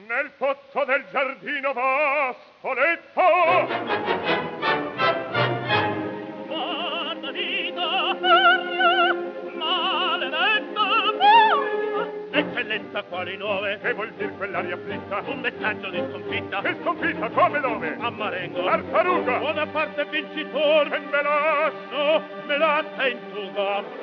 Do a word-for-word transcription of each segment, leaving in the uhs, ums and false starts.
Nel pozzo del giardino va, Spoleto! Guarda vita, aria, maledetta aria. Eccellenza, quali nuove? Che vuol dir quell'aria afflitta? Un messaggio di sconfitta. Che sconfitta? Come dove? A Marengo. Tartaruga! Buona parte vincitor. E me l'ha? No, me l'ha tentuga.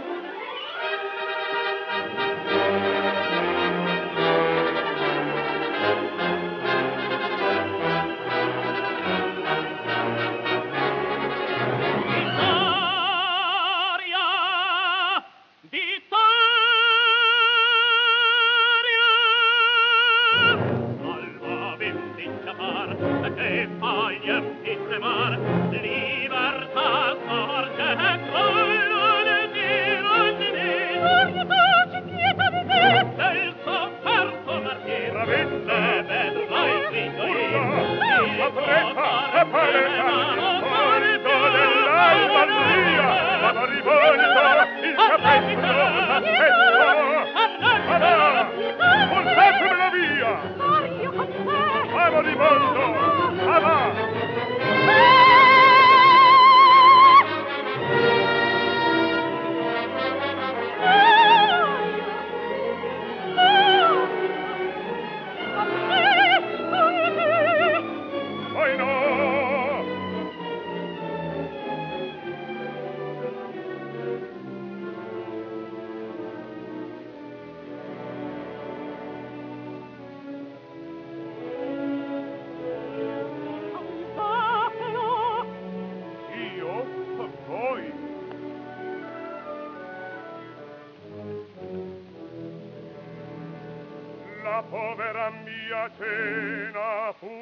Povera mia cena fu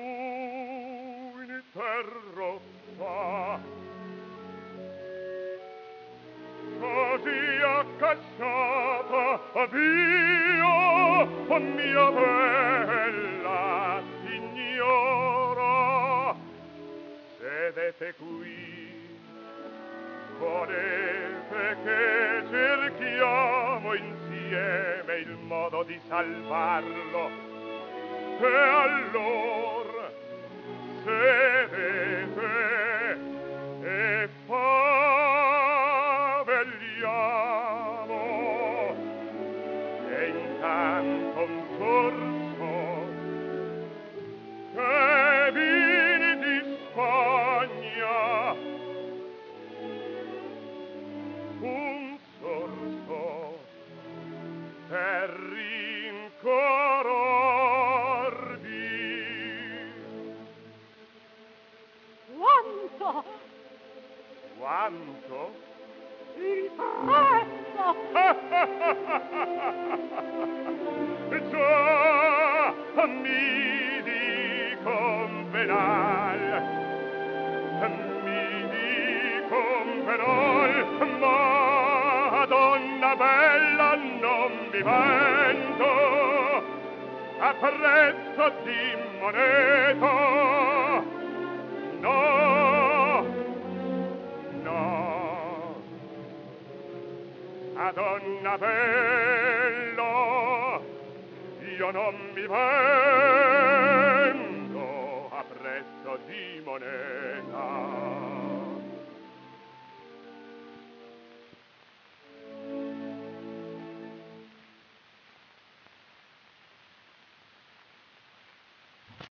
interrotta, così accasciata via, o mia bella signora. Sedete qui, volete che cerchiamo insieme il modo di salvarlo, e allora sedete e favelliamo, e intanto un sorso che vini di Spagna, un sorso per rincororvi. Quanto? Quanto? Il prezzo! Già mi dicon venal, mi dicon venal, Madonna bella non mi vendo a prezzo di moneta. No, no, Madonna bella, io non mi vendo a prezzo di moneta.